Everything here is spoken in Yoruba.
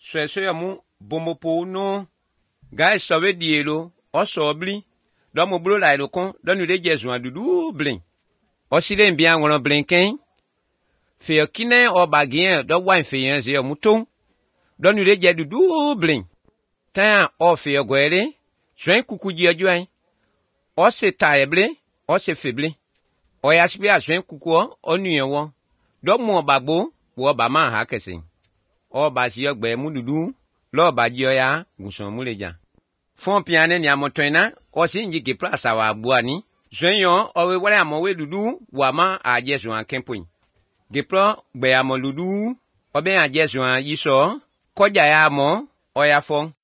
Sweswe mu bomopo no. Guys sawe dielo. Oso bli. Don mo blo la kon. Don nu de jesu dudu blin. Osile mbia ngolo blinken. Fe kine o bagien do wan fe yen ze mouton. Don nu de je dudu blin. Tan o fe gwele. Swen kuku di adjuin. O se taeble. O se feble. O ya spi a swen kuku o nuyen won. Do mo bagbo. Wo ba man ha kesin. O ba si ogbe mu dudu. Lo ba ji ya. Guson mu leja. Fon piane ni amotwena. O si nji ki plasa wa buani. Swen yon o we wale amowe dudu. Wama a jesu an kempoin. Gepro gbe amo dudu. O ben a jesu an yiso. Koja ya amo. O ya fon.